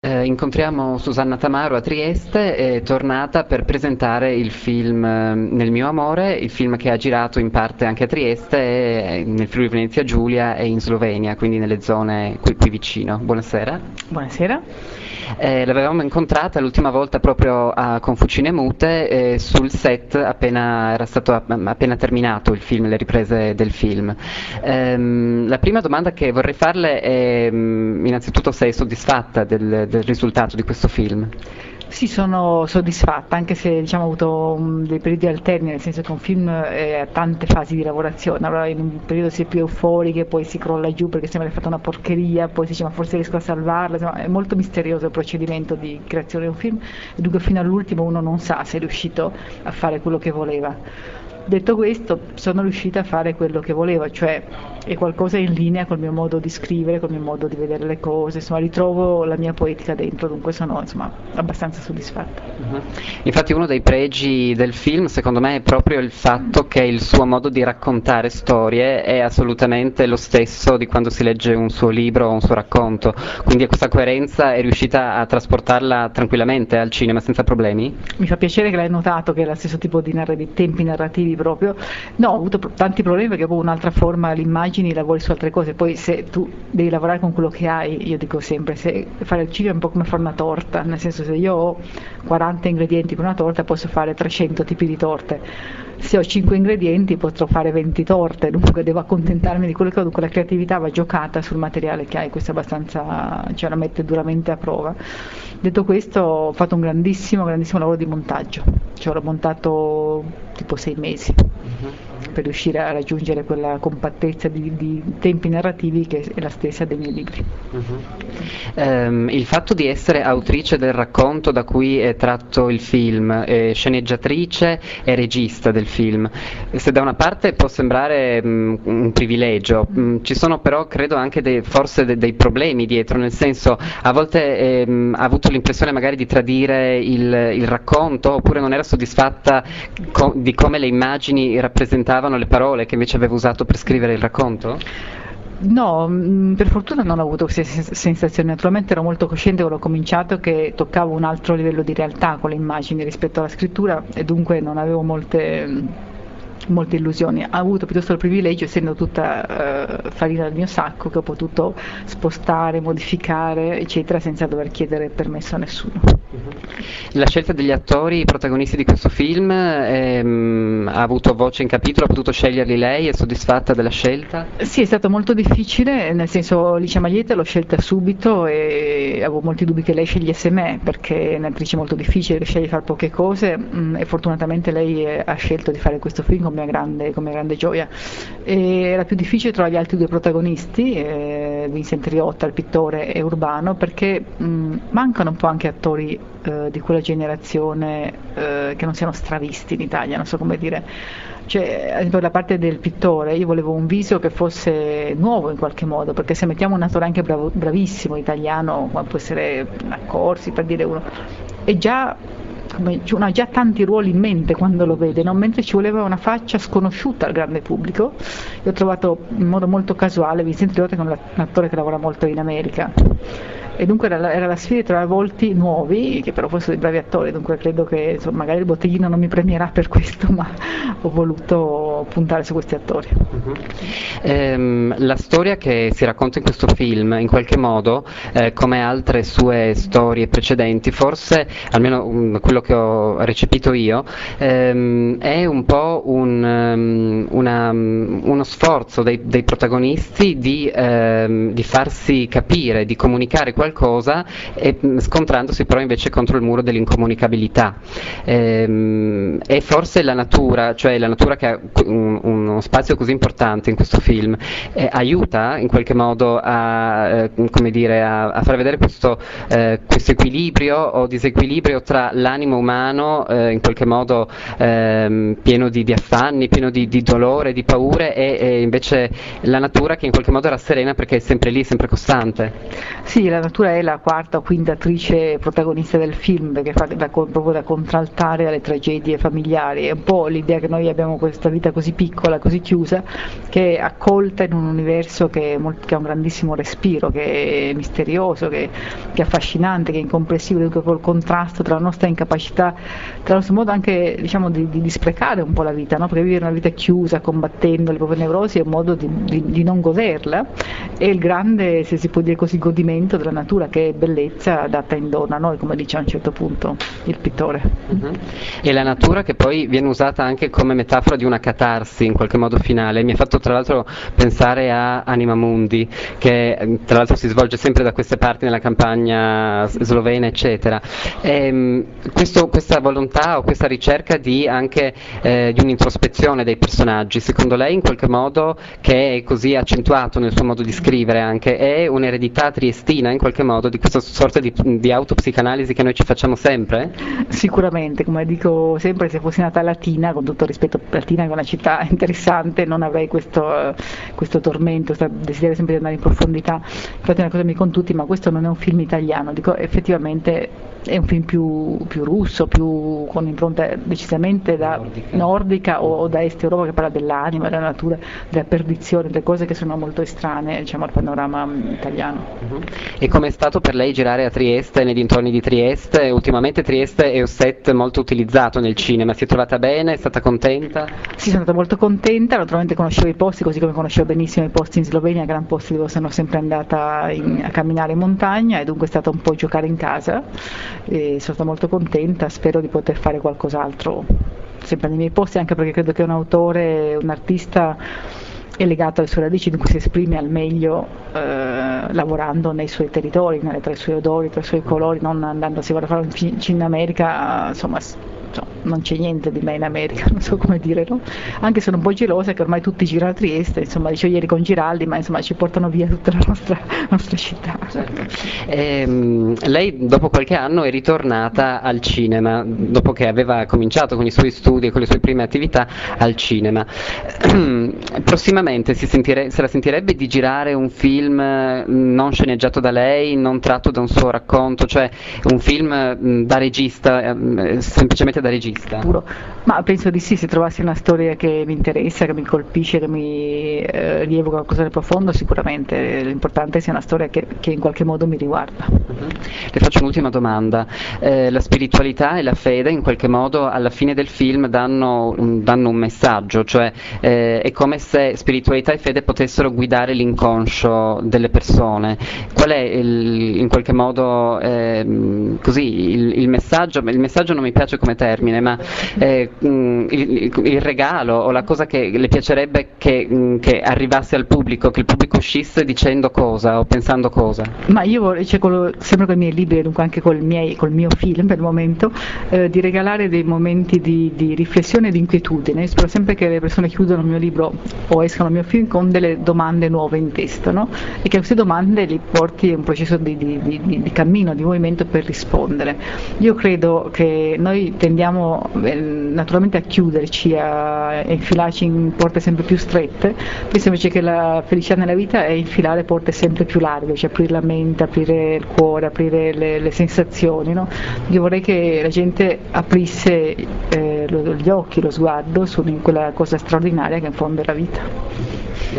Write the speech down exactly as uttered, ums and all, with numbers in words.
Eh, incontriamo Susanna Tamaro a Trieste, è tornata per presentare il film eh, Nel mio amore, il film che ha girato in parte anche a Trieste, eh, nel Friuli Venezia Giulia e in Slovenia, quindi nelle zone qui, qui vicino. Buonasera. Buonasera. Eh, l'avevamo incontrata l'ultima volta proprio a Confucine Mute eh, sul set appena era stato a- appena terminato il film, le riprese del film. Ehm, la prima domanda che vorrei farle è mm, innanzitutto se è soddisfatta del, del risultato di questo film. Sì, sono soddisfatta, anche se diciamo, ho avuto um, dei periodi alterni, nel senso che un film eh, ha tante fasi di lavorazione. Allora in un periodo si è più euforiche, poi si crolla giù perché sembra che è fatta una porcheria, poi si dice ma forse riesco a salvarla, insomma, è molto misterioso il procedimento di creazione di un film e dunque fino all'ultimo uno non sa se è riuscito a fare quello che voleva. Detto questo, sono riuscita a fare quello che volevo, cioè è qualcosa in linea col mio modo di scrivere, col mio modo di vedere le cose, insomma ritrovo la mia poetica dentro, dunque sono insomma abbastanza soddisfatta. Mhm. Infatti uno dei pregi del film secondo me è proprio il fatto che il suo modo di raccontare storie è assolutamente lo stesso di quando si legge un suo libro o un suo racconto, quindi questa coerenza è riuscita a trasportarla tranquillamente al cinema senza problemi? Mi fa piacere che l'hai notato che è lo stesso tipo di, narra- di tempi narrativi proprio. No, ho avuto pro- tanti problemi perché avevo un'altra forma, le immagini, lavori su altre cose, poi se tu devi lavorare con quello che hai, io dico sempre, se fare il cinema è un po' come fare una torta, nel senso se io ho quaranta ingredienti per una torta posso fare trecento tipi di torte, se ho cinque ingredienti potrò fare venti torte, dunque devo accontentarmi di quello che ho, dunque la creatività va giocata sul materiale che hai, questo è abbastanza, cioè la mette duramente a prova. Detto questo ho fatto un grandissimo, grandissimo lavoro di montaggio, cioè l'ho montato tipo sei mesi per riuscire a raggiungere quella compattezza di, di tempi narrativi che è la stessa dei miei libri. Mhm. Ehm, il fatto di essere autrice del racconto da cui è tratto il film, eh, sceneggiatrice e regista del film, se da una parte può sembrare mh, un privilegio, mh, ci sono però credo anche dei, forse de- dei problemi dietro, nel senso a volte ehm, ha avuto l'impressione magari di tradire il, il racconto oppure non era soddisfatta co- di come le immagini rappresentavano le parole che invece aveva usato per scrivere il racconto? No, mh, per fortuna non ho avuto queste sens- sensazioni, naturalmente ero molto cosciente quando ho cominciato che toccavo un altro livello di realtà con le immagini rispetto alla scrittura e dunque non avevo molte, mh, molte illusioni. Ho avuto piuttosto il privilegio, essendo tutta eh, farina del mio sacco, che ho potuto spostare, modificare, eccetera, senza dover chiedere permesso a nessuno. La scelta degli attori, i protagonisti di questo film, ehm, ha avuto voce in capitolo, ha potuto sceglierli lei, è soddisfatta della scelta? Sì, è stato molto difficile, nel senso Licia Maglietta l'ho scelta subito e avevo molti dubbi che lei scegliesse me, perché è un'attrice molto difficile, riesce a fare poche cose mh, e fortunatamente lei eh, ha scelto di fare questo film con mia grande, con mia grande gioia. E era più difficile trovare gli altri due protagonisti, eh, Vincent Riotta, il pittore, e Urbano, perché mh, mancano un po' anche attori eh, di quella generazione eh, che non siano stravisti in Italia, non so come dire. Cioè, ad esempio, la parte del pittore, io volevo un viso che fosse nuovo in qualche modo, perché se mettiamo un attore anche bravo, bravissimo italiano, come può essere Accorsi, per dire uno, è già, come, cioè, uno ha già tanti ruoli in mente quando lo vede, no? Mentre ci voleva una faccia sconosciuta al grande pubblico. Io ho trovato in modo molto casuale Vincent Riotta, che è un attore che lavora molto in America. E dunque era la, era la sfida di trovare volti nuovi, che però fossero dei bravi attori, dunque credo che insomma, magari il botteghino non mi premierà per questo, ma ho voluto puntare su questi attori. Uh-huh. Ehm, la storia che si racconta in questo film, in qualche modo, eh, come altre sue storie precedenti, forse, almeno um, quello che ho recepito io, ehm, è un po' un, um, una, um, uno sforzo dei, dei protagonisti di, ehm, di farsi capire, di comunicare qualcosa, e scontrandosi però invece contro il muro dell'incomunicabilità. Ehm, e forse la natura, cioè la natura che ha un, uno spazio così importante in questo film, eh, aiuta in qualche modo a, eh, come dire, a, a far vedere questo, eh, questo equilibrio o disequilibrio tra l'animo umano, eh, in qualche modo ehm, pieno di, di affanni, pieno di, di dolore, di paure, e, e invece la natura che in qualche modo rasserena perché è sempre lì, sempre costante. Sì, la natura natura è la quarta o quinta attrice protagonista del film, perché fa da, proprio da contraltare alle tragedie familiari. È un po' l'idea che noi abbiamo questa vita così piccola, così chiusa, che è accolta in un universo che, è molto, che ha un grandissimo respiro, che è misterioso, che, che è affascinante, che è incomprensibile, dunque col contrasto tra la nostra incapacità, tra il nostro modo anche diciamo, di, di, di sprecare un po' la vita, no? Perché vivere una vita chiusa, combattendo le proprie nevrosi, è un modo di, di, di non goderla, e il grande, se si può dire così, godimento della natura, che è bellezza data in dono a noi, come dice a un certo punto il pittore. Uh-huh. E la natura che poi viene usata anche come metafora di una catarsi in qualche modo finale. Mi ha fatto tra l'altro pensare a Anima Mundi, che tra l'altro si svolge sempre da queste parti nella campagna slovena eccetera. E, questo, questa volontà o questa ricerca di anche eh, di un'introspezione dei personaggi, secondo lei in qualche modo, che è così accentuato nel suo modo di scrivere anche, è un'eredità triestina in qualche modo di questa sorta di, di autopsicanalisi che noi ci facciamo sempre? Sicuramente, come dico sempre, se fossi nata a Latina, con tutto rispetto, Latina è una città interessante, non avrei questo, uh, questo tormento, questo desiderio sempre di andare in profondità. Infatti è una cosa che mi dicono tutti, ma questo non è un film italiano, dico effettivamente è un film più, più russo, più con impronta decisamente da nordica, nordica o, o da est Europa, che parla dell'anima, della natura, della perdizione, delle cose che sono molto estranee, diciamo, al panorama italiano. Uh-huh. E com'è stato per lei girare a Trieste, nei dintorni di Trieste? Ultimamente Trieste è un set molto utilizzato nel cinema, si è trovata bene, è stata contenta? Sì, sono stata molto contenta, naturalmente conoscevo i posti, così come conoscevo benissimo i posti in Slovenia, gran posti dove sono sempre andata in, a camminare in montagna, e dunque è stato un po' giocare in casa. E sono stata molto contenta, spero di poter fare qualcos'altro sempre nei miei posti, anche perché credo che un autore, un artista è legato alle sue radici, in cui si esprime al meglio eh, lavorando nei suoi territori, tra i suoi odori, tra i suoi colori, non andando, se vado a fare un film in America, insomma non c'è niente di me in America, non so come dire, no? Anche sono un po' gelosa che ormai tutti girano a Trieste, insomma, dicevo ieri con Giraldi, ma insomma ci portano via tutta la nostra, nostra città. Certo. Ehm, lei dopo qualche anno è ritornata al cinema, dopo che aveva cominciato con i suoi studi e con le sue prime attività al cinema. Prossimamente si sentire, se la sentirebbe di girare un film non sceneggiato da lei, non tratto da un suo racconto, cioè un film da regista, semplicemente da regista? Puro. Ma penso di sì, se trovassi una storia che mi interessa, che mi colpisce, che mi eh, rievoca qualcosa di profondo, sicuramente l'importante è sia una storia che, che in qualche modo mi riguarda. Uh-huh. Le faccio un'ultima domanda. Eh, la spiritualità e la fede in qualche modo alla fine del film danno, danno un messaggio, cioè eh, è come se spiritualità e fede potessero guidare l'inconscio delle persone. Qual è il, in qualche modo eh, così il, il messaggio? Il messaggio non mi piace come termine, ma eh, il, il regalo o la cosa che le piacerebbe che, che arrivasse al pubblico, che il pubblico uscisse dicendo cosa o pensando cosa? Ma io vorrei, cioè, con, sempre con i miei libri e dunque anche col, miei, col mio film per il momento, eh, di regalare dei momenti di, di riflessione e di inquietudine. Io spero sempre che le persone chiudano il mio libro o escano il mio film con delle domande nuove in testa, no? E che queste domande li porti a un processo di, di, di, di cammino, di movimento per rispondere. Io credo che noi tendiamo eh, naturalmente a chiuderci, a infilarci in porte sempre più strette, penso invece che la felicità nella vita è infilare porte sempre più larghe, cioè aprire la mente, aprire il cuore, aprire le, le sensazioni, no? Io vorrei che la gente aprisse eh, lo, gli occhi, lo sguardo su quella cosa straordinaria che in fondo è la vita.